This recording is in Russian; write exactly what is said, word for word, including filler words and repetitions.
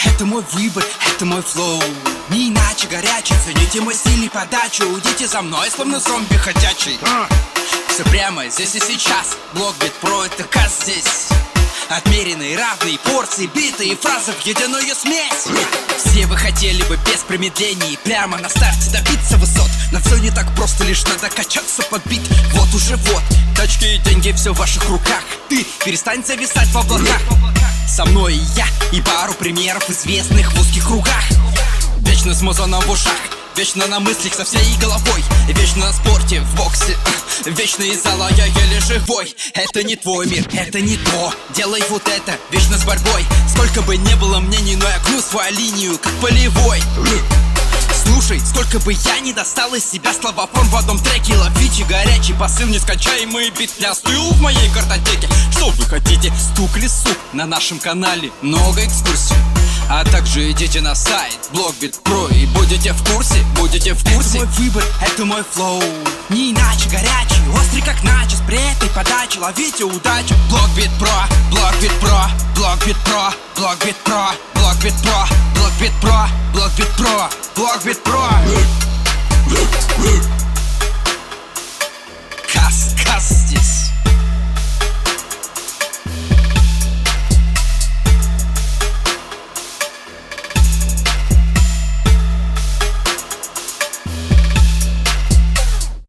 Это мой выбор, это мой флоу. Не иначе горячий, цените мой стиль и подачу. Уйдите за мной, словно зомби ходячий. Все прямо здесь и сейчас. Блокбит Про — это каз здесь. Отмеренные равные порции, биты и фразы в единую смесь. Все вы хотели бы без промедлений прямо на старте добиться высот. Но все не так просто, лишь надо качаться под бит. Вот уже вот, тачки и деньги, все в ваших руках. Ты перестань зависать в облаках. Со мной и я, и пару примеров, известных в узких кругах. Вечно с музоном в ушах, вечно на мыслях со всей головой. Вечно на спорте, в боксе, вечно из зала я еле живой. Это не твой мир, это не то. Делай вот это, вечно с борьбой. Сколько бы не было мнений, но я гну свою линию, как полевой. Слушай, сколько бы я ни достал из себя словофон в одном треке. Ловите горячий посыл, нескончаемый бит не остыл в моей картотеке. Что вы хотите? Стук или сук? На нашем канале много экскурсий. А также идите на сайт Блокбит Про и будете в курсе, будете в курсе. Это мой выбор, это мой флоу. Не иначе горячий, острый как начос. При этой подаче ловите удачу. Блокбит Про, Блокбит Про, Блокбит Про, Блокбит Про, Блокбит Про, Блокбит Про, Блокбит Про, Блокбит Про. Кас, кас здесь.